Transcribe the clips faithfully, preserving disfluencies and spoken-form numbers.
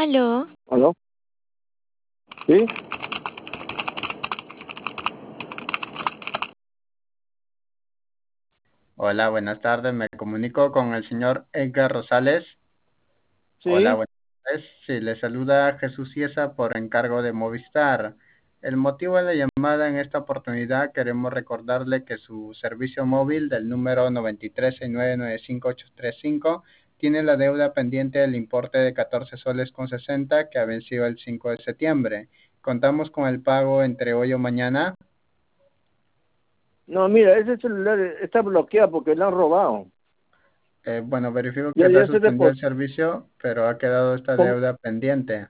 Aló, ¿Aló? ¿Sí? Hola, buenas tardes. Me comunico con el señor Edgar Rosales. Hola, Sí. buenas tardes. Sí, le saluda Jesús Ciesa por encargo de Movistar. El motivo de la llamada en esta oportunidad, queremos recordarle que su servicio móvil del número nueve tres seis nueve nueve cinco ocho tres cinco tiene la deuda pendiente del importe de catorce soles con sesenta que ha vencido el cinco de septiembre. Contamos con el pago entre hoy o mañana. No, mira, ese celular está bloqueado porque lo han robado. Eh, bueno, verifico que Ya, está ya se suspendido depósito. el servicio, pero ha quedado esta deuda pendiente.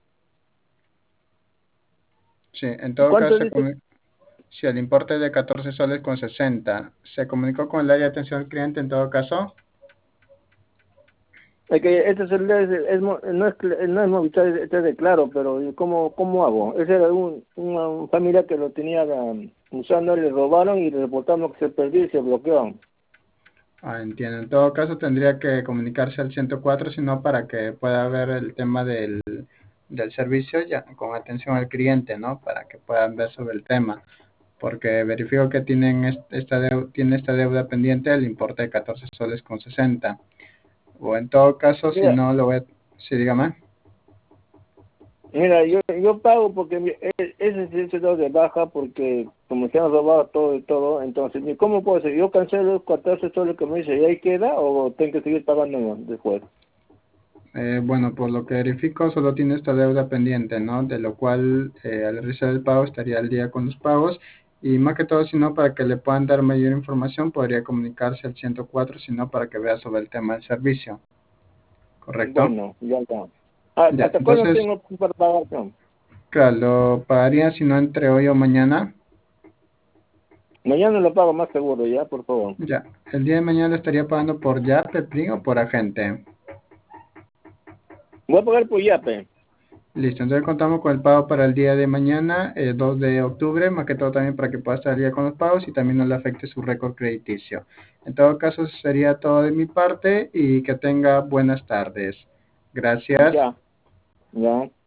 Sí, en todo caso, ¿Cuánto se dice? comu- si el importe es de catorce soles con sesenta, ¿se comunicó con el área de atención al cliente en todo caso? Es que este celular es, es mo- no es cl- no es Movistar, este es de Claro, pero ¿cómo, cómo hago? Ese era un, una, un familia que lo tenía um, usando, le robaron y le reportamos que se perdió y se bloqueó. Ah, entiendo. En todo caso, tendría que comunicarse al ciento cuatro, sino para que pueda ver el tema del, del servicio ya con atención al cliente, ¿no? Para que puedan ver sobre el tema. Porque verifico que tienen est- esta deu- tiene esta deuda pendiente el importe de catorce soles con sesenta. O en todo caso, si Mira, no lo ve, sí, dígame. mira, yo yo pago porque mi- e- ese sí se dio de baja porque como se han robado todo y todo, entonces, ¿cómo puedo hacer? ¿Yo cancelo los catorce soles que me dice y ahí queda o tengo que seguir pagando después? Eh, bueno, por lo que verifico, solo tiene esta deuda pendiente, ¿no? De lo cual, eh, al realizar el pago, estaría al día con los pagos. Y más que todo, si no, para que le puedan dar mayor información, podría comunicarse al ciento cuatro, si no, para que vea sobre el tema del servicio. ¿Correcto? Bueno, ya está. Ah, Ya, ¿hasta cuándo entonces, tengo para pagar? No, claro, lo pagaría, si no, entre hoy o mañana. mañana lo pago más seguro, ya, por favor. Ya, el día de mañana lo estaría pagando por Yape, Plin o por agente. Voy a pagar por Yape. Listo, entonces contamos con el pago para el día de mañana, eh, dos de octubre, más que todo también para que pueda estar al día con los pagos y también no le afecte su récord crediticio. En todo caso, eso sería todo de mi parte y que tenga buenas tardes. Gracias. Ya, ya.